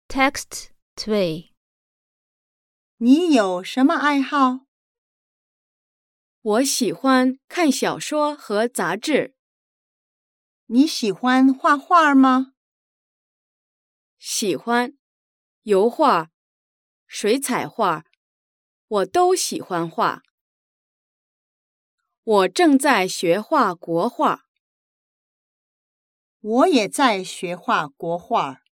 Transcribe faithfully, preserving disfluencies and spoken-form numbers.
Tekst twee. 你有什么爱好？ 我喜欢看小说和杂志。 你喜欢画画吗？ 喜欢，油画、水彩画，我都喜欢画。我正在学画国画。 我也在学画国画。